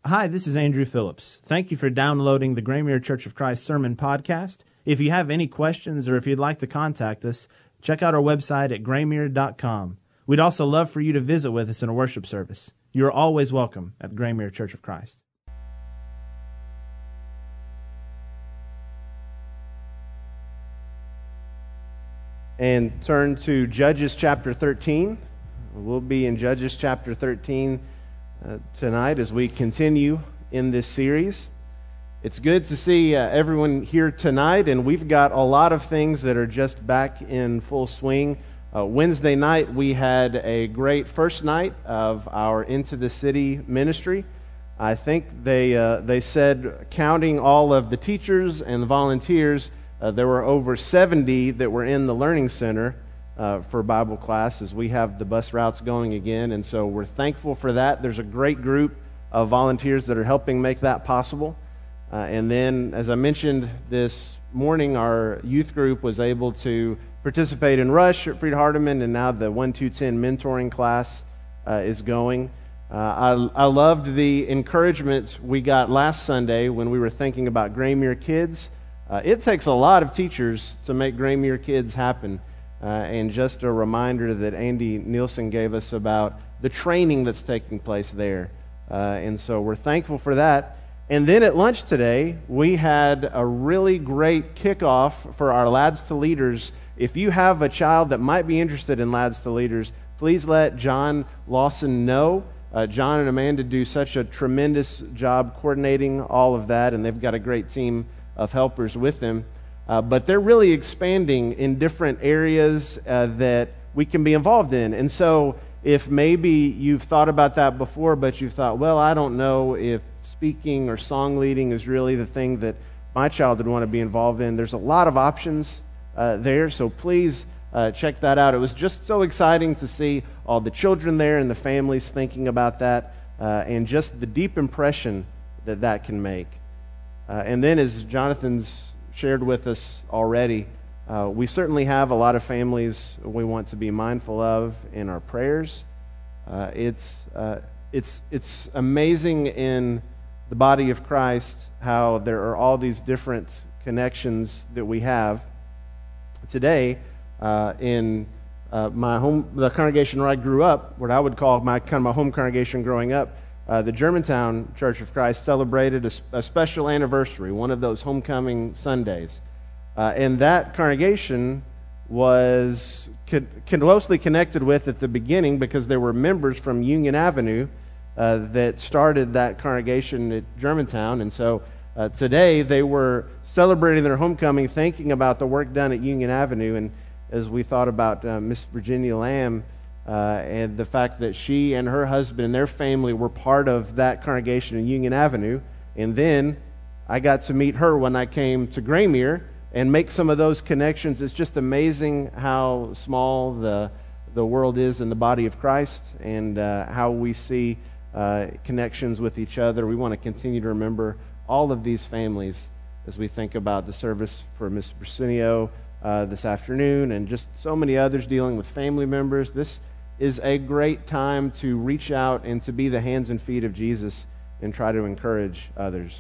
Hi, this is Andrew Phillips. Thank you for downloading the Graymere Church of Christ Sermon Podcast. If you have any questions or if you'd like to contact us, check out our website at graymere.com. We'd also love for you to visit with us in a worship service. You are always welcome at the Graymere Church of Christ. And turn to Judges chapter 13. We'll be in Judges chapter 13 tonight as we continue in this series. It's good to see everyone here tonight, and we've got a lot of things that are just back in full swing. Wednesday night we had a great first night of our Into the City ministry. I think they said, counting all of the teachers and the volunteers, there were over 70 that were in the Learning Center for Bible class as we have the bus routes going again, and so we're thankful for that. There's a great group of volunteers that are helping make that possible. And then, as I mentioned this morning, our youth group was able to participate in Rush at Fried Hardeman, and now the 1-2-10 mentoring class is going. I loved the encouragement we got last Sunday when we were thinking about Graymere Kids. It takes a lot of teachers to make Graymere Kids happen. And just a reminder that Andy Nielsen gave us about the training that's taking place there. And so we're thankful for that. And then at lunch today, we had a really great kickoff for our Lads to Leaders. If you have a child that might be interested in Lads to Leaders, please let John Lawson know. John and Amanda do such a tremendous job coordinating all of that, and they've got a great team of helpers with them. But they're really expanding in different areas that we can be involved in. And so if maybe you've thought about that before, but you've thought, well, I don't know if speaking or song leading is really the thing that my child would want to be involved in, there's a lot of options there. So please check that out. It was just so exciting to see all the children there and the families thinking about that and just the deep impression that that can make. And then as Jonathan's shared with us already, we certainly have a lot of families we want to be mindful of in our prayers. It's amazing in the body of Christ how there are all these different connections that we have. Today, in my home, the congregation where I grew up, what I would call my home congregation growing up, the Germantown Church of Christ celebrated a special anniversary, one of those homecoming Sundays. And that congregation was closely connected with at the beginning because there were members from Union Avenue that started that congregation at Germantown. And so today they were celebrating their homecoming, thinking about the work done at Union Avenue. And as we thought about Miss Virginia Lamb, and the fact that she and her husband and their family were part of that congregation in Union Avenue. And then I got to meet her when I came to Graymere and make some of those connections. It's just amazing how small the world is in the body of Christ and how we see connections with each other. We want to continue to remember all of these families as we think about the service for Miss Bersinio this afternoon and just so many others dealing with family members. This is a great time to reach out and to be the hands and feet of Jesus and try to encourage others.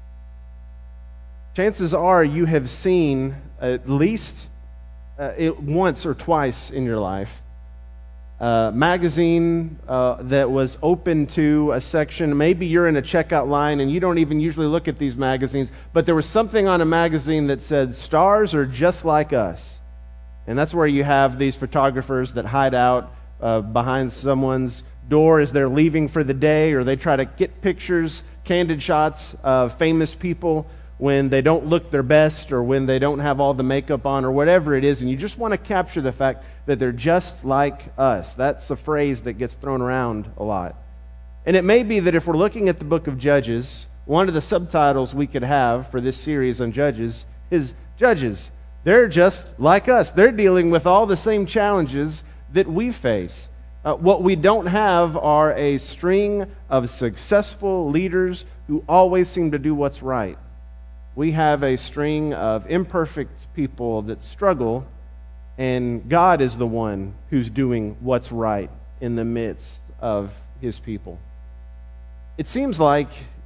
Chances are you have seen at least it once or twice in your life a magazine that was open to a section. Maybe you're in a checkout line and you don't even usually look at these magazines, but there was something on a magazine that said, "Stars are just like us." And that's where you have these photographers that hide out behind someone's door as they're leaving for the day, or they try to get pictures, candid shots of famous people when they don't look their best or when they don't have all the makeup on or whatever it is, and you just want to capture the fact that they're just like us. That's a phrase that gets thrown around a lot. And it may be that if we're looking at the book of Judges, one of the subtitles we could have for this series on Judges is Judges. They're just like us. They're dealing with all the same challenges that we face. What we don't have are a string of successful leaders who always seem to do what's right. We have a string of imperfect people that struggle, and God is the one who's doing what's right in the midst of His people. It seems like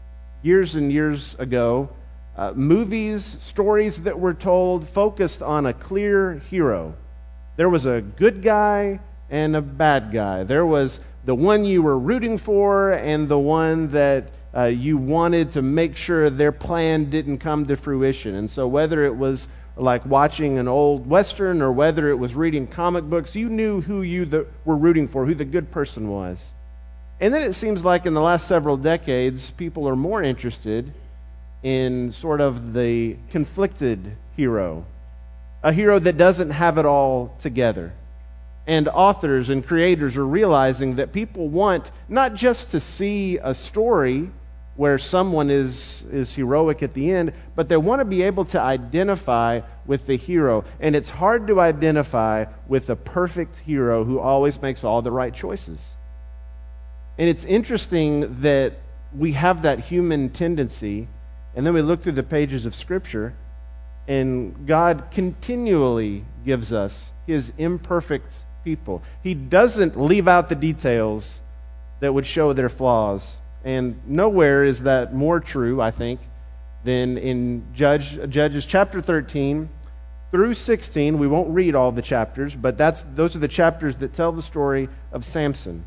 years and years ago, movies, stories that were told focused on a clear hero. There was a good guy and a bad guy. There was the one you were rooting for and the one that you wanted to make sure their plan didn't come to fruition. And so whether it was like watching an old Western or whether it was reading comic books, you knew who you were rooting for, who the good person was. And then it seems like in the last several decades, people are more interested in sort of the conflicted hero, a hero that doesn't have it all together. And authors and creators are realizing that people want not just to see a story where someone is heroic at the end, but they want to be able to identify with the hero. And it's hard to identify with a perfect hero who always makes all the right choices. And it's interesting that we have that human tendency, and then we look through the pages of Scripture, and God continually gives us His imperfect people. He doesn't leave out the details that would show their flaws. And nowhere is that more true, I think, than in Judges chapter 13 through 16. We won't read all the chapters, but those are the chapters that tell the story of Samson.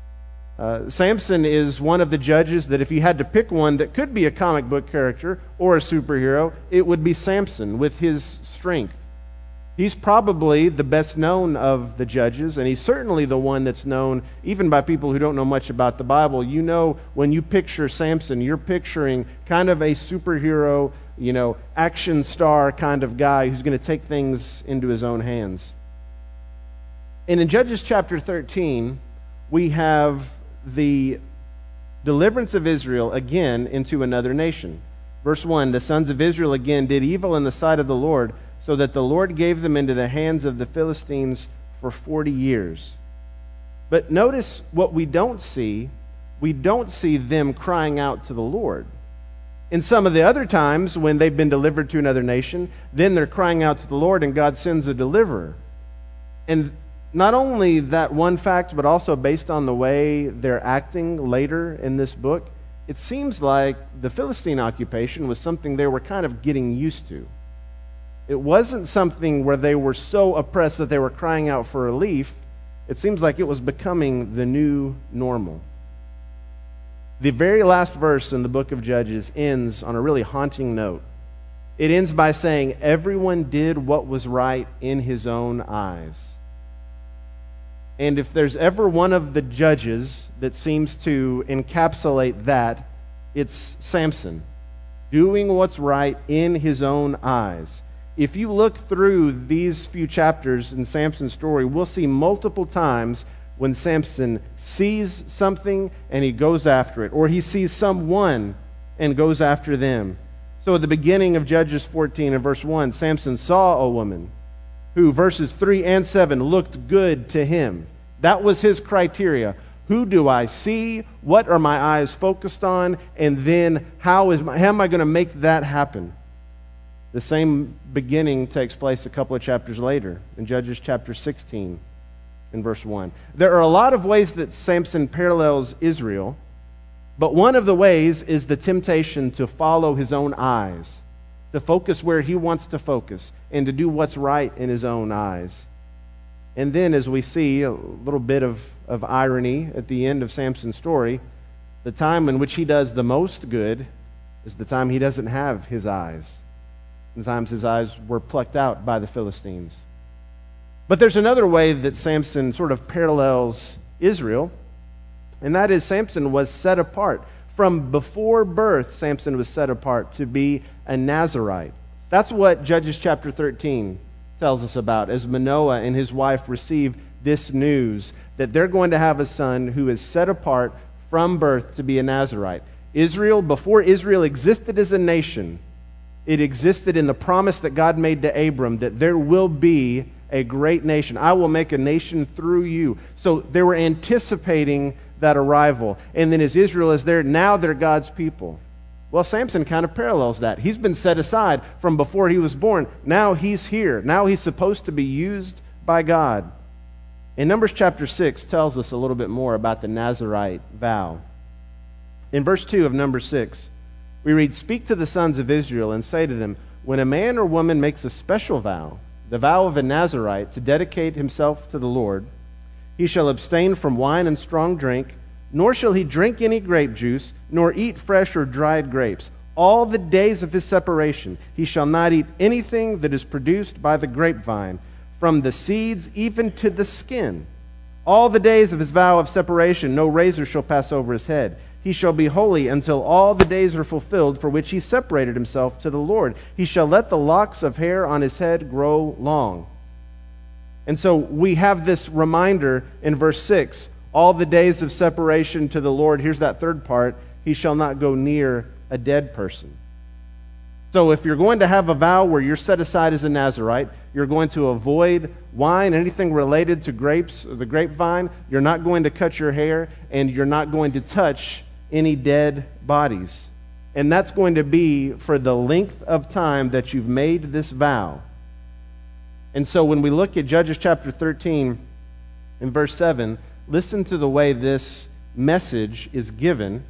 Samson is one of the judges that if you had to pick one that could be a comic book character or a superhero, it would be Samson with his strength. He's probably the best known of the judges, and he's certainly the one that's known even by people who don't know much about the Bible. You know, when you picture Samson, you're picturing kind of a superhero, action star kind of guy who's going to take things into his own hands. And in Judges chapter 13, we have the deliverance of Israel again into another nation. Verse 1, the sons of Israel again did evil in the sight of the Lord, so that the Lord gave them into the hands of the Philistines for 40 years. But notice what we don't see. We don't see them crying out to the Lord. In some of the other times when they've been delivered to another nation, then they're crying out to the Lord and God sends a deliverer. And not only that one fact, but also based on the way they're acting later in this book, it seems like the Philistine occupation was something they were kind of getting used to. It wasn't something where they were so oppressed that they were crying out for relief. It seems like it was becoming the new normal. The very last verse in the book of Judges ends on a really haunting note. It ends by saying, everyone did what was right in his own eyes. And if there's ever one of the judges that seems to encapsulate that, it's Samson, doing what's right in his own eyes. If you look through these few chapters in Samson's story, we'll see multiple times when Samson sees something and he goes after it, or he sees someone and goes after them. So at the beginning of Judges 14 and verse 1, Samson saw a woman who, verses 3 and 7, looked good to him. That was his criteria. Who do I see? What are my eyes focused on? And then how am I going to make that happen? The same beginning takes place a couple of chapters later in Judges chapter 16 in verse 1. There are a lot of ways that Samson parallels Israel, but one of the ways is the temptation to follow his own eyes, to focus where he wants to focus, and to do what's right in his own eyes. And then as we see a little bit of irony at the end of Samson's story, the time in which he does the most good is the time he doesn't have his eyes. Sometimes his eyes were plucked out by the Philistines. But there's another way that Samson sort of parallels Israel, and that is Samson was set apart. From before birth, Samson was set apart to be a Nazirite. That's what Judges chapter 13 tells us about, as Manoah and his wife receive this news that they're going to have a son who is set apart from birth to be a Nazirite. Israel, before Israel existed as a nation, it existed in the promise that God made to Abram that there will be a great nation. I will make a nation through you. So they were anticipating that arrival. And then as Israel is there, now they're God's people. Well, Samson kind of parallels that. He's been set aside from before he was born. Now he's here. Now he's supposed to be used by God. And Numbers chapter 6 tells us a little bit more about the Nazirite vow. In verse 2 of Numbers 6, We read, "Speak to the sons of Israel and say to them, when a man or woman makes a special vow, the vow of a Nazirite, to dedicate himself to the Lord, he shall abstain from wine and strong drink, nor shall he drink any grape juice, nor eat fresh or dried grapes. All the days of his separation he shall not eat anything that is produced by the grapevine, from the seeds even to the skin. All the days of his vow of separation no razor shall pass over his head. He shall be holy until all the days are fulfilled for which he separated himself to the Lord. He shall let the locks of hair on his head grow long." And so we have this reminder in verse 6, all the days of separation to the Lord. Here's that third part, he shall not go near a dead person. So if you're going to have a vow where you're set aside as a Nazirite, you're going to avoid wine, anything related to grapes, or the grapevine, you're not going to cut your hair, and you're not going to touch any dead bodies. And that's going to be for the length of time that you've made this vow. And so when we look at Judges chapter 13 in verse 7, listen to the way this message is given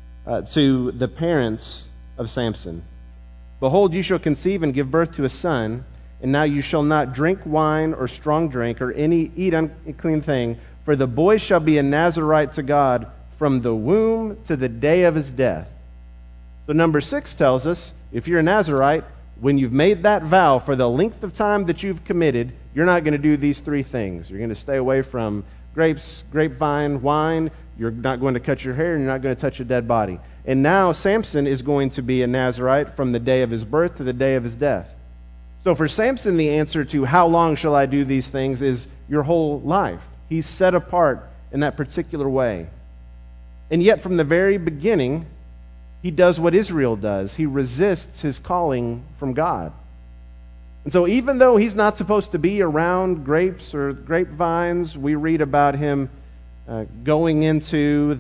to the parents of Samson. "Behold, you shall conceive and give birth to a son, and now you shall not drink wine or strong drink or eat unclean thing, for the boy shall be a Nazirite to God from the womb to the day of his death." So number 6 tells us, if you're a Nazirite, when you've made that vow for the length of time that you've committed, you're not going to do these 3 things. You're going to stay away from grapes, grapevine, wine. You're not going to cut your hair, and you're not going to touch a dead body. And now Samson is going to be a Nazirite from the day of his birth to the day of his death. So for Samson, the answer to how long shall I do these things is your whole life. He's set apart in that particular way. And yet from the very beginning, he does what Israel does. He resists his calling from God. And so even though he's not supposed to be around grapes or grapevines, we read about him going into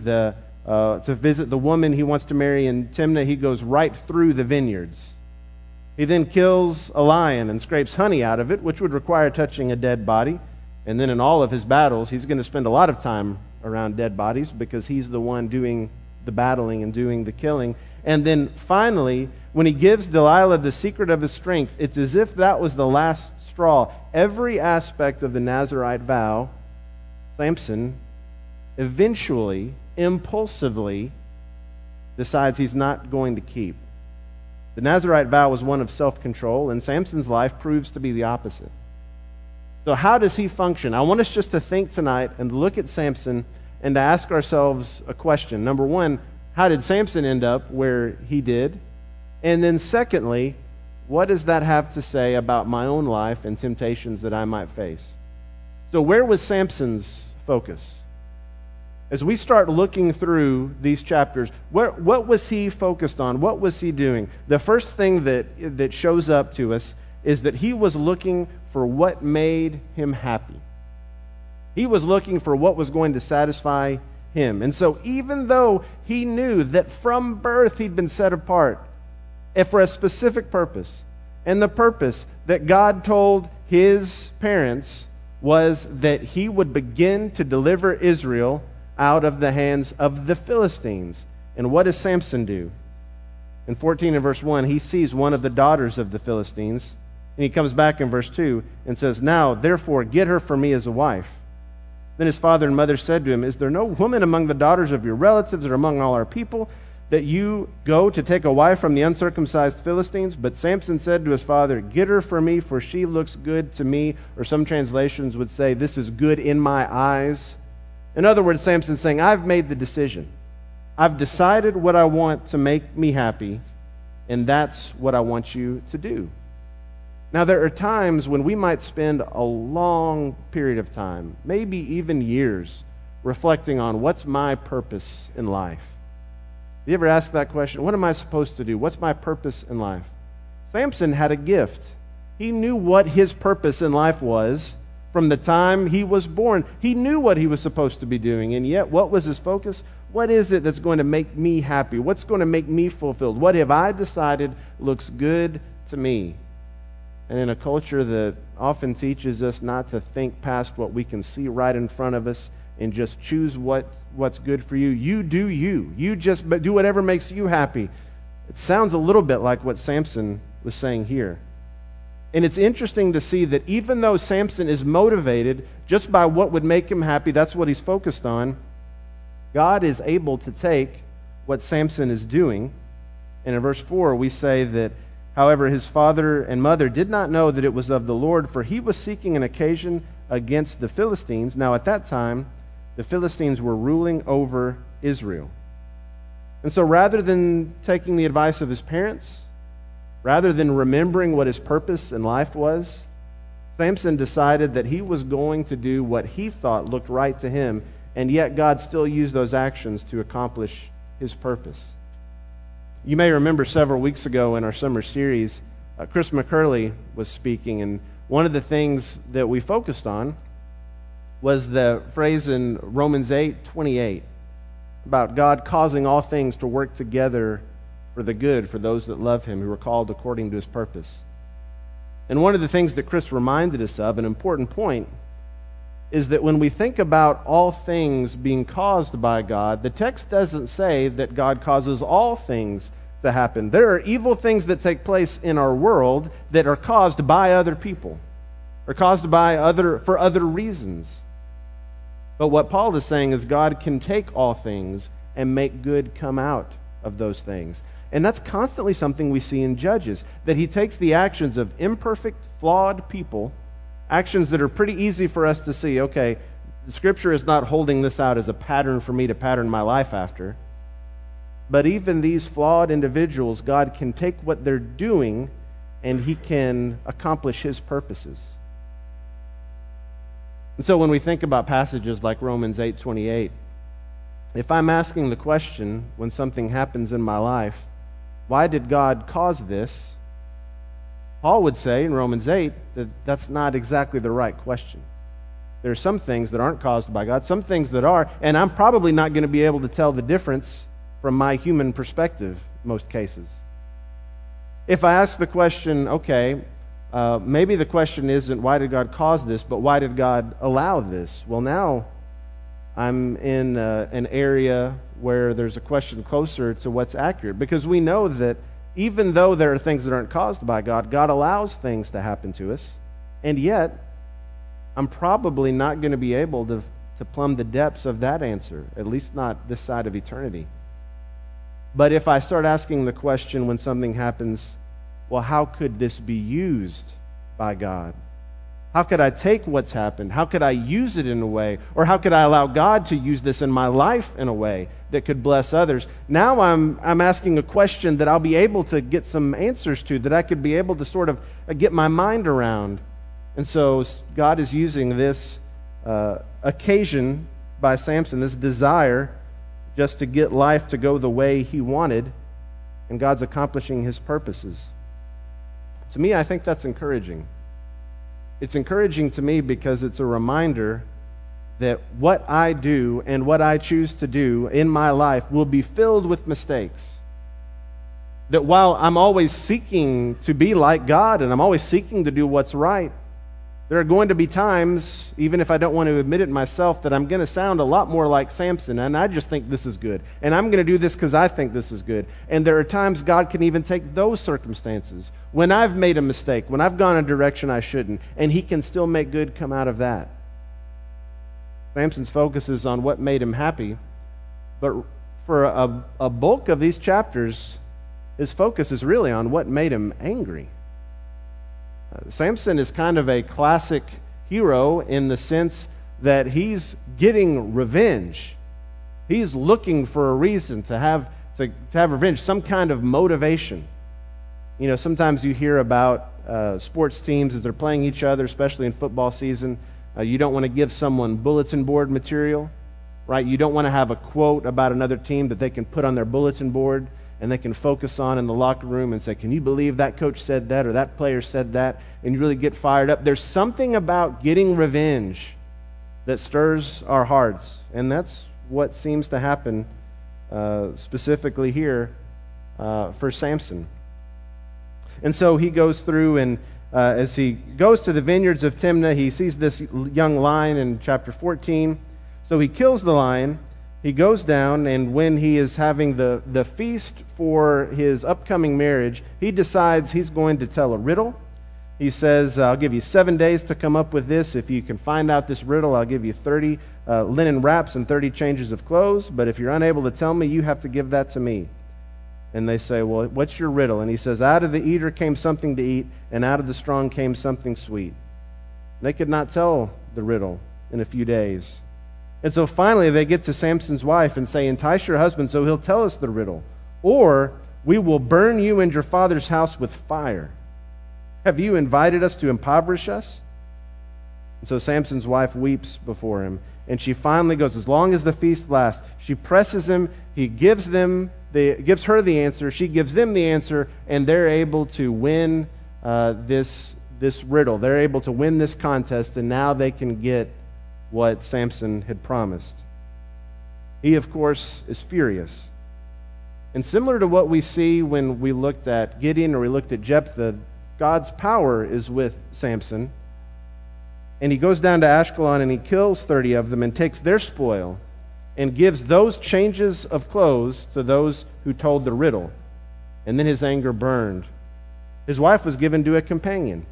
to visit the woman he wants to marry in Timnah. He goes right through the vineyards. He then kills a lion and scrapes honey out of it, which would require touching a dead body. And then in all of his battles, he's going to spend a lot of time around dead bodies because he's the one doing the battling and doing the killing. And then finally, when he gives Delilah the secret of his strength, it's as if that was the last straw. Every aspect of the Nazirite vow, Samson eventually, impulsively, decides he's not going to keep. The Nazirite vow was one of self-control, and Samson's life proves to be the opposite. So how does he function? I want us just to think tonight and look at Samson and to ask ourselves a question. Number one, how did Samson end up where he did? And then secondly, what does that have to say about my own life and temptations that I might face? So where was Samson's focus? As we start looking through these chapters, what was he focused on? What was he doing? The first thing that shows up to us is that he was looking for what made him happy. He was looking for what was going to satisfy him. And so even though he knew that from birth he'd been set apart and for a specific purpose, and the purpose that God told his parents was that he would begin to deliver Israel out of the hands of the Philistines. And what does Samson do? In 14 and verse 1, he sees one of the daughters of the Philistines, and he comes back in verse 2 and says, "Now, therefore, get her for me as a wife." Then his father and mother said to him, "Is there no woman among the daughters of your relatives or among all our people that you go to take a wife from the uncircumcised Philistines?" But Samson said to his father, "Get her for me, for she looks good to me." Or some translations would say, "This is good in my eyes." In other words, Samson's saying, I've made the decision. I've decided what I want to make me happy, and that's what I want you to do. Now, there are times when we might spend a long period of time, maybe even years, reflecting on what's my purpose in life. You ever ask that question? What am I supposed to do? What's my purpose in life? Samson had a gift. He knew what his purpose in life was from the time he was born. He knew what he was supposed to be doing, and yet what was his focus? What is it that's going to make me happy? What's going to make me fulfilled? What have I decided looks good to me? And in a culture that often teaches us not to think past what we can see right in front of us and just choose what's good for you, you do you. You just do whatever makes you happy. It sounds a little bit like what Samson was saying here. And it's interesting to see that even though Samson is motivated just by what would make him happy, that's what he's focused on, God is able to take what Samson is doing. And in verse 4, we say that, however, his father and mother did not know that it was of the Lord, for he was seeking an occasion against the Philistines. Now, at that time, the Philistines were ruling over Israel. And so rather than taking the advice of his parents, rather than remembering what his purpose in life was, Samson decided that he was going to do what he thought looked right to him, and yet God still used those actions to accomplish his purpose. You may remember several weeks ago in our summer series, Chris McCurley was speaking, and one of the things that we focused on was the phrase in Romans 8:28 about God causing all things to work together for the good for those that love him, who are called according to his purpose. And one of the things that Chris reminded us of, an important point, is that when we think about all things being caused by God, the text doesn't say that God causes all things to happen. There are evil things that take place in our world that are caused by other people, or caused by for other reasons. But what Paul is saying is God can take all things and make good come out of those things. And that's constantly something we see in Judges, that he takes the actions of imperfect, flawed people, actions that are pretty easy for us to see, okay, the Scripture is not holding this out as a pattern for me to pattern my life after. But even these flawed individuals, God can take what they're doing and he can accomplish his purposes. And so when we think about passages like Romans 8:28, if I'm asking the question when something happens in my life, why did God cause this? Paul would say in Romans 8 that that's not exactly the right question. There are some things that aren't caused by God, some things that are, and I'm probably not going to be able to tell the difference from my human perspective in most cases. If I ask the question, okay, maybe the question isn't why did God cause this, but why did God allow this? Well, now I'm in an area where there's a question closer to what's accurate, because we know that even though there are things that aren't caused by God, God allows things to happen to us, and yet I'm probably not going to be able to plumb the depths of that answer, at least not this side of eternity. But if I start asking the question when something happens, well, how could this be used by God? How could I take what's happened? How could I use it in a way? Or how could I allow God to use this in my life in a way that could bless others? Now I'm asking a question that I'll be able to get some answers to, that I could be able to sort of get my mind around. And so God is using this occasion by Samson, this desire just to get life to go the way he wanted, and God's accomplishing his purposes. To me, I think that's encouraging. It's encouraging to me because it's a reminder that what I do and what I choose to do in my life will be filled with mistakes. That while I'm always seeking to be like God and I'm always seeking to do what's right, there are going to be times, even if I don't want to admit it myself, that I'm going to sound a lot more like Samson, and I just think this is good. And I'm going to do this because I think this is good. And there are times God can even take those circumstances, when I've made a mistake, when I've gone a direction I shouldn't, and he can still make good come out of that. Samson's focus is on what made him happy, but for a bulk of these chapters, his focus is really on what made him angry. Samson is kind of a classic hero in the sense that he's getting revenge. He's looking for a reason to have revenge, some kind of motivation. You know, sometimes you hear about sports teams as they're playing each other, especially in football season. You don't want to give someone bulletin board material, right? You don't want to have a quote about another team that they can put on their bulletin board and they can focus on in the locker room and say, can you believe that coach said that or that player said that? And you really get fired up. There's something about getting revenge that stirs our hearts. And that's what seems to happen specifically here for Samson. And so he goes through and as he goes to the vineyards of Timnah, he sees this young lion in chapter 14. So he kills the lion, he goes down, and when he is having the feast for his upcoming marriage, he decides he's going to tell a riddle. He says, I'll give you 7 days to come up with this. If you can find out this riddle, I'll give you 30 linen wraps and 30 changes of clothes. But if you're unable to tell me, you have to give that to me. And they say, well, what's your riddle? And he says, out of the eater came something to eat, and out of the strong came something sweet. They could not tell the riddle in a few days. And so finally they get to Samson's wife and say, entice your husband so he'll tell us the riddle, or we will burn you and your father's house with fire. Have you invited us to impoverish us? And so Samson's wife weeps before him, and she finally goes, as long as the feast lasts, she presses him, he gives her the answer, she gives them the answer, and they're able to win this riddle. They're able to win this contest, and now they can get what Samson had promised. He, of course, is furious. And similar to what we see when we looked at Gideon or we looked at Jephthah, God's power is with Samson. And he goes down to Ashkelon and he kills 30 of them and takes their spoil and gives those changes of clothes to those who told the riddle. And then his anger burned. His wife was given to a companion.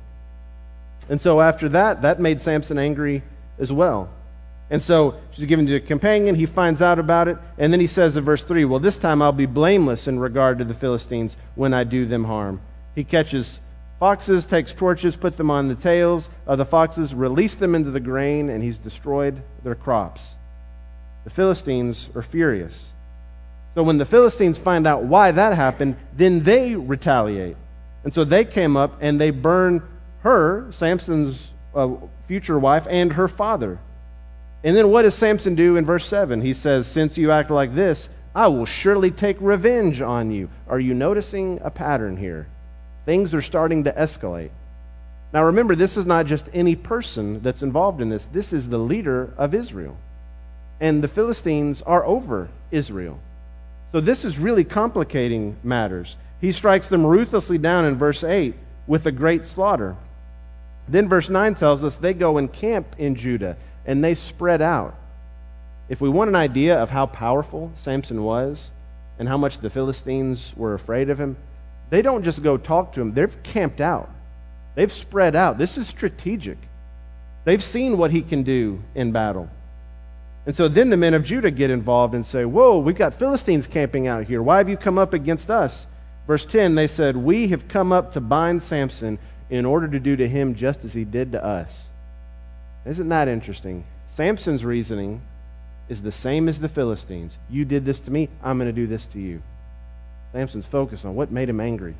And so after that made Samson angry as well. And so she's given to a companion. He finds out about it. And then he says in verse 3, well, this time I'll be blameless in regard to the Philistines when I do them harm. He catches foxes, takes torches, put them on the tails of the foxes, release them into the grain, and he's destroyed their crops. The Philistines are furious. So when the Philistines find out why that happened, then they retaliate. And so they came up and they burn her, Samson's future wife, and her father. And then what does Samson do in verse 7? He says, since you act like this, I will surely take revenge on you. Are you noticing a pattern here? Things are starting to escalate. Now remember, this is not just any person that's involved in this. This is the leader of Israel. And the Philistines are over Israel. So this is really complicating matters. He strikes them ruthlessly down in verse 8 with a great slaughter. Then verse 9 tells us they go and camp in Judah, and they spread out. If we want an idea of how powerful Samson was and how much the Philistines were afraid of him, they don't just go talk to him. They've camped out. They've spread out. This is strategic. They've seen what he can do in battle. And so then the men of Judah get involved and say, whoa, we've got Philistines camping out here. Why have you come up against us? Verse 10, they said, we have come up to bind Samson in order to do to him just as he did to us. Isn't that interesting? Samson's reasoning is the same as the Philistines. You did this to me, I'm going to do this to you. Samson's focused on what made him angry.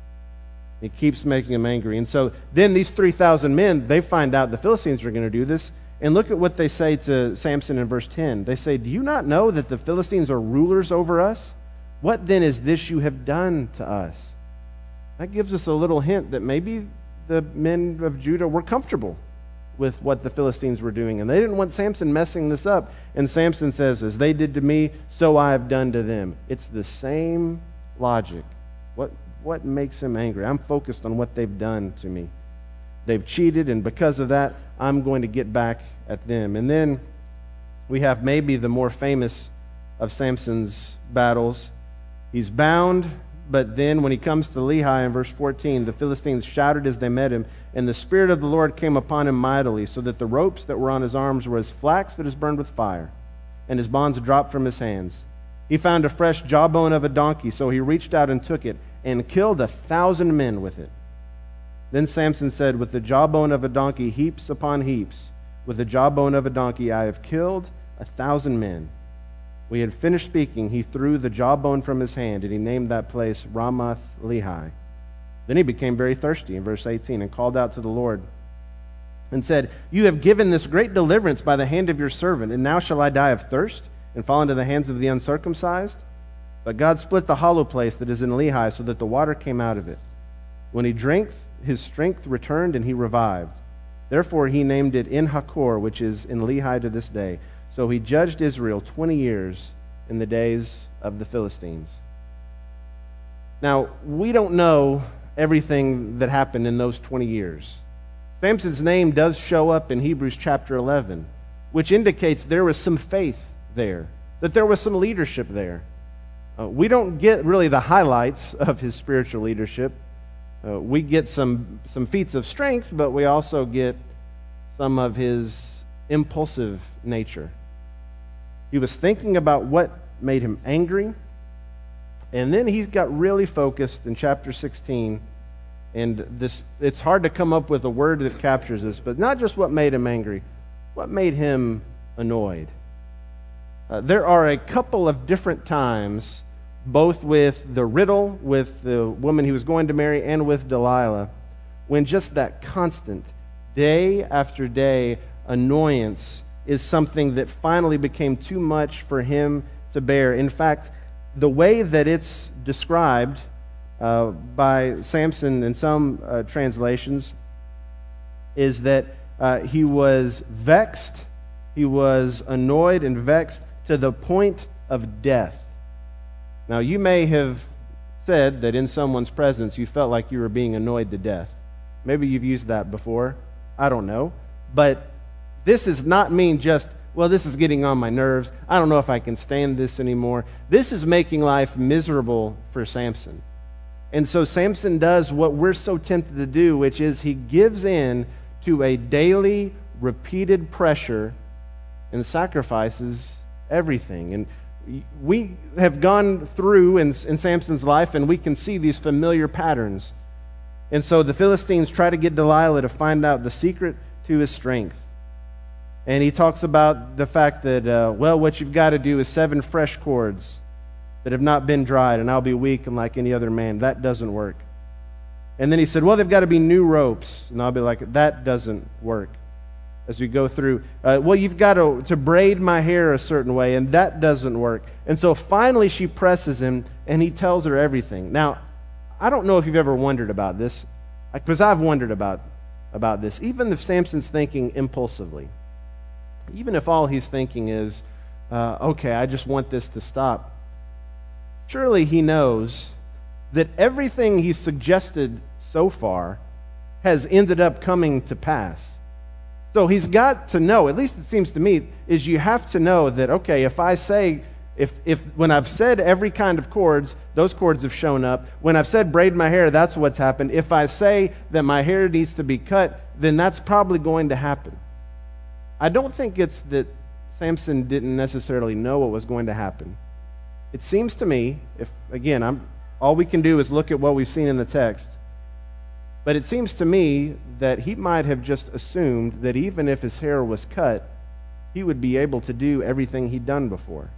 He keeps making him angry. And so then these 3,000 men, they find out the Philistines are going to do this. And look at what they say to Samson in verse 10. They say, do you not know that the Philistines are rulers over us? What then is this you have done to us? That gives us a little hint that maybe the men of Judah were comfortable with what the Philistines were doing. And they didn't want Samson messing this up. And Samson says, as they did to me, so I have done to them. It's the same logic. What makes him angry? I'm focused on what they've done to me. They've cheated, and because of that, I'm going to get back at them. And then we have maybe the more famous of Samson's battles. He's bound, but then when he comes to Lehi in verse 14, the Philistines shouted as they met him, and the Spirit of the Lord came upon him mightily, so that the ropes that were on his arms were as flax that is burned with fire, and his bonds dropped from his hands. He found a fresh jawbone of a donkey, so he reached out and took it, and killed 1,000 men with it. Then Samson said, with the jawbone of a donkey, heaps upon heaps, with the jawbone of a donkey, I have killed 1,000 men. When he had finished speaking, he threw the jawbone from his hand, and he named that place Ramath Lehi. Then he became very thirsty, in verse 18, and called out to the Lord, and said, you have given this great deliverance by the hand of your servant, and now shall I die of thirst, and fall into the hands of the uncircumcised? But God split the hollow place that is in Lehi, so that the water came out of it. When he drank, his strength returned, and he revived. Therefore he named it En-Hakkore, which is in Lehi to this day. So he judged Israel 20 years in the days of the Philistines. Now, we don't know everything that happened in those 20 years. Samson's name does show up in Hebrews chapter 11, which indicates there was some faith there. that there was some leadership there. We don't get really the highlights of his spiritual leadership. We get some feats of strength, but we also get some of his impulsive nature. He was thinking about what made him angry, and then he got really focused in chapter 16. And it's hard to come up with a word that captures this, but not just what made him angry, what made him annoyed. There are a couple of different times, both with the riddle, with the woman he was going to marry, and with Delilah, when just that constant, day after day, annoyance is something that finally became too much for him to bear. In fact, the way that it's described by Samson in some translations is that he was vexed, he was annoyed and vexed to the point of death. Now, you may have said that in someone's presence you felt like you were being annoyed to death. Maybe you've used that before. I don't know. But this does not mean just, well, this is getting on my nerves. I don't know if I can stand this anymore. This is making life miserable for Samson. And so Samson does what we're so tempted to do, which is he gives in to a daily, repeated pressure and sacrifices everything. And we have gone through in Samson's life, and we can see these familiar patterns. And so the Philistines try to get Delilah to find out the secret to his strength. And he talks about the fact that, what you've got to do is 7 fresh cords that have not been dried, and I'll be weak and like any other man. That doesn't work. And then he said, they've got to be new ropes. And I'll be like, that doesn't work. As we go through, you've got to braid my hair a certain way, and that doesn't work. And so finally she presses him, and he tells her everything. Now, I don't know if you've ever wondered about this, because I've wondered about this. Even if Samson's thinking impulsively, even if all he's thinking is, I just want this to stop, surely he knows that everything he's suggested so far has ended up coming to pass. So he's got to know, at least it seems to me, is you have to know that, if I say, if when I've said every kind of cords, those cords have shown up. When I've said braid my hair, that's what's happened. If I say that my hair needs to be cut, then that's probably going to happen. I don't think it's that Samson didn't necessarily know what was going to happen. It seems to me, all we can do is look at what we've seen in the text, but it seems to me that he might have just assumed that even if his hair was cut, he would be able to do everything he'd done before.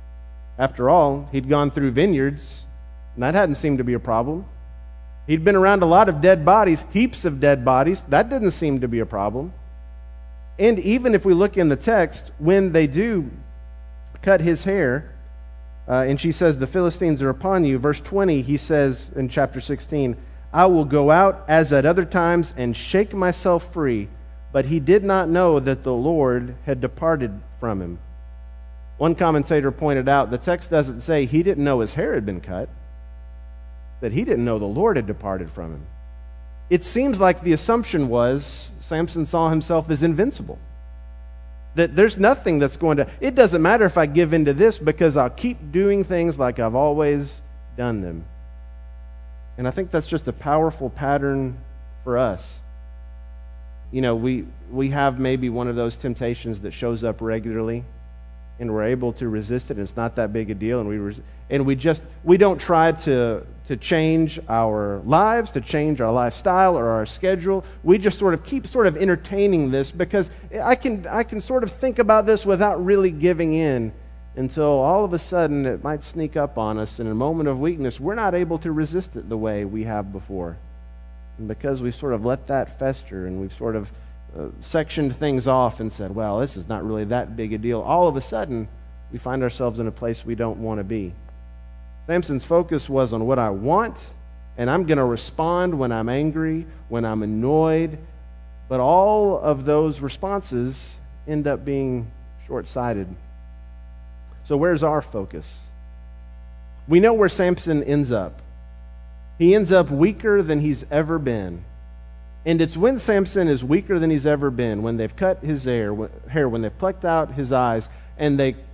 After all, he'd gone through vineyards, and that hadn't seemed to be a problem. He'd been around a lot of dead bodies, heaps of dead bodies. That didn't seem to be a problem. And even if we look in the text, when they do cut his hair, and she says, the Philistines are upon you, verse 20, he says in chapter 16, I will go out as at other times and shake myself free. But he did not know that the Lord had departed from him. One commentator pointed out the text doesn't say he didn't know his hair had been cut, that he didn't know the Lord had departed from him. It seems like the assumption was Samson saw himself as invincible. That there's nothing that's going to, it doesn't matter if I give in to this because I'll keep doing things like I've always done them. And I think that's just a powerful pattern for us. We have maybe one of those temptations that shows up regularly, and we're able to resist it, and it's not that big a deal, and we don't try to change our lives, to change our lifestyle or our schedule. We just keep entertaining this because I can sort of think about this without really giving in, until all of a sudden it might sneak up on us in a moment of weakness. We're not able to resist it the way we have before. And because we sort of let that fester, and we've sort of sectioned things off and said, well, this is not really that big a deal, all of a sudden we find ourselves in a place we don't want to be. Samson's focus was on what I want, and I'm going to respond when I'm angry, when I'm annoyed, but all of those responses end up being short-sighted. So where's our focus? We know where Samson ends up. He ends up weaker than he's ever been. And it's when Samson is weaker than he's ever been, when they've cut his hair, when they've plucked out his eyes, and they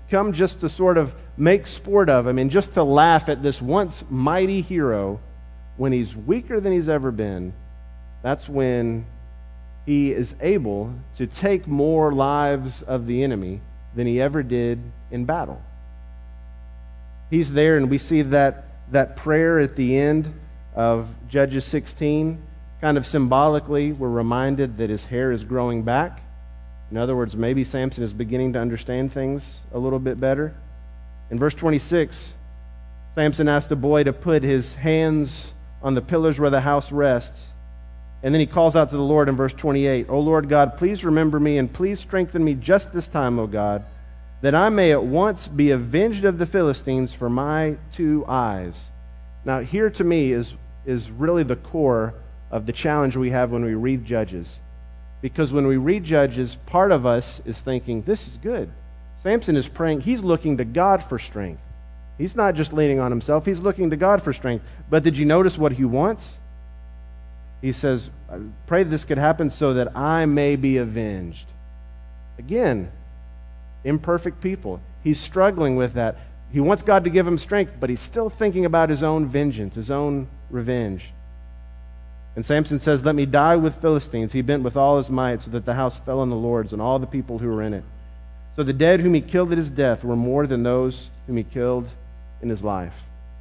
come just to sort of make sport of him and just to laugh at this once mighty hero when he's weaker than he's ever been, that's when he is able to take more lives of the enemy than he ever did in battle. He's there, and we see that prayer at the end of Judges 16, kind of symbolically, we're reminded that his hair is growing back. In other words, maybe Samson is beginning to understand things a little bit better. In verse 26, Samson asked a boy to put his hands on the pillars where the house rests. And then he calls out to the Lord in verse 28, "O Lord God, please remember me and please strengthen me just this time, O God, that I may at once be avenged of the Philistines for my 2 eyes." Now, here to me is really the core of the challenge we have when we read Judges. Because when we read Judges, part of us is thinking, this is good. Samson is praying. He's looking to God for strength. He's not just leaning on himself. He's looking to God for strength. But did you notice what he wants? He says, pray this could happen so that I may be avenged. Again, imperfect people. He's struggling with that. He wants God to give him strength, but he's still thinking about his own vengeance, his own revenge. And Samson says, "Let me die with Philistines." He bent with all his might so that the house fell on the lords and all the people who were in it. So the dead whom he killed at his death were more than those whom he killed in his life.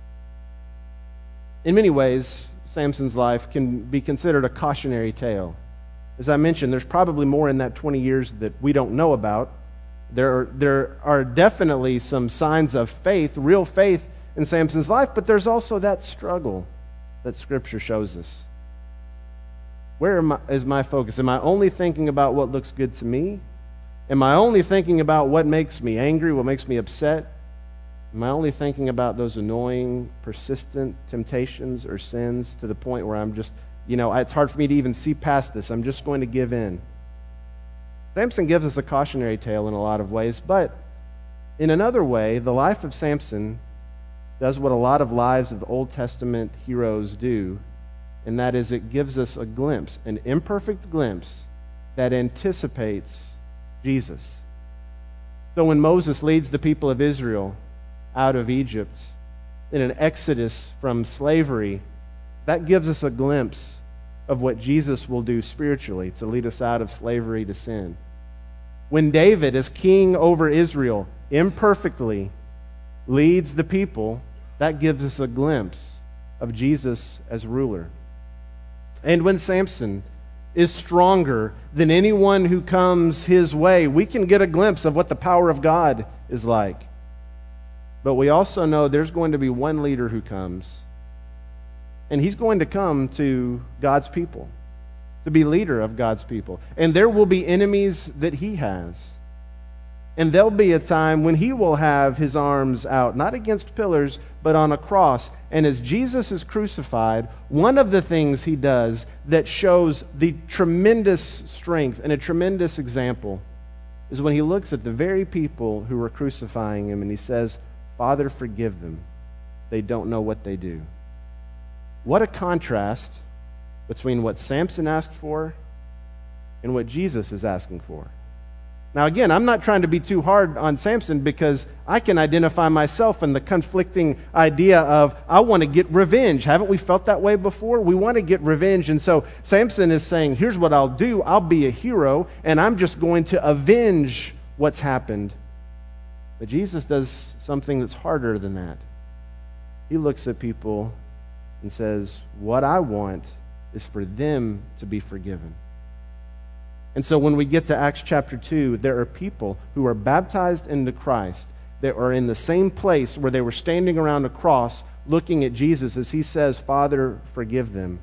In many ways, Samson's life can be considered a cautionary tale. As I mentioned, there's probably more in that 20 years that we don't know about. There are definitely some signs of faith, real faith in Samson's life, but there's also that struggle that Scripture shows us. Where is my focus? Am I only thinking about what looks good to me? Am I only thinking about what makes me angry, what makes me upset? Am I only thinking about those annoying, persistent temptations or sins to the point where I'm just, it's hard for me to even see past this. I'm just going to give in. Samson gives us a cautionary tale in a lot of ways, but in another way, the life of Samson does what a lot of lives of the Old Testament heroes do, and that is it gives us a glimpse, an imperfect glimpse that anticipates Jesus. So when Moses leads the people of Israel out of Egypt in an exodus from slavery, that gives us a glimpse of what Jesus will do spiritually to lead us out of slavery to sin. When David, as king over Israel, imperfectly leads the people, that gives us a glimpse of Jesus as ruler. And when Samson is stronger than anyone who comes his way, we can get a glimpse of what the power of God is like. But we also know there's going to be one leader who comes, and he's going to come to God's people, to be leader of God's people. And there will be enemies that he has. And there'll be a time when he will have his arms out, not against pillars, but on a cross. And as Jesus is crucified, one of the things he does that shows the tremendous strength and a tremendous example is when he looks at the very people who were crucifying him and he says, "Father, forgive them. They don't know what they do." What a contrast between what Samson asked for and what Jesus is asking for. Now again, I'm not trying to be too hard on Samson because I can identify myself in the conflicting idea of, I want to get revenge. Haven't we felt that way before? We want to get revenge. And so Samson is saying, here's what I'll do. I'll be a hero and I'm just going to avenge what's happened. But Jesus does something that's harder than that. He looks at people and says, what I want is for them to be forgiven. And so when we get to Acts chapter 2, there are people who are baptized into Christ that are in the same place where they were standing around a cross looking at Jesus as he says, "Father, forgive them."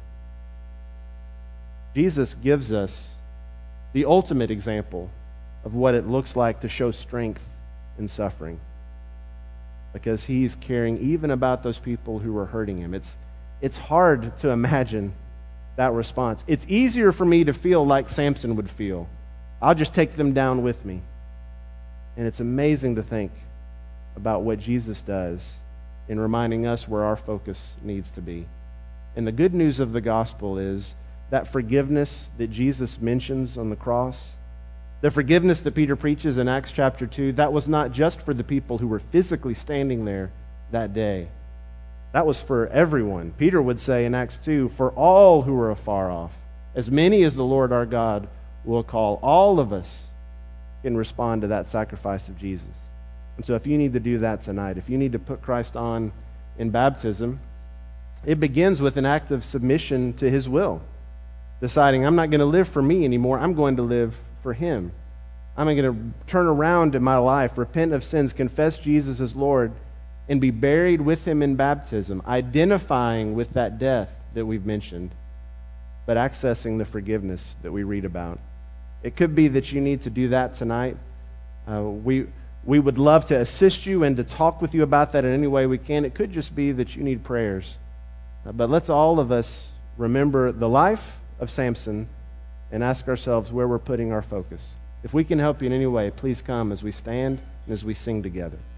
Jesus gives us the ultimate example of what it looks like to show strength in suffering, because he's caring even about those people who are hurting him. It's hard to imagine that response. It's easier for me to feel like Samson would feel. I'll just take them down with me. And it's amazing to think about what Jesus does in reminding us where our focus needs to be. And the good news of the gospel is that forgiveness that Jesus mentions on the cross, The forgiveness that Peter preaches in Acts chapter 2, that was not just for the people who were physically standing there that day. That was for everyone. Peter would say in Acts 2, for all who are afar off, as many as the Lord our God will call. All of us can respond to that sacrifice of Jesus. And so if you need to do that tonight, if you need to put Christ on in baptism, it begins with an act of submission to His will. Deciding, I'm not going to live for me anymore, I'm going to live for Him. I'm going to turn around in my life, repent of sins, confess Jesus as Lord, and be buried with Him in baptism, identifying with that death that we've mentioned, but accessing the forgiveness that we read about. It could be that you need to do that tonight. We would love to assist you and to talk with you about that in any way we can. It could just be that you need prayers. But let's all of us remember the life of Samson and ask ourselves where we're putting our focus. If we can help you in any way, please come as we stand and as we sing together.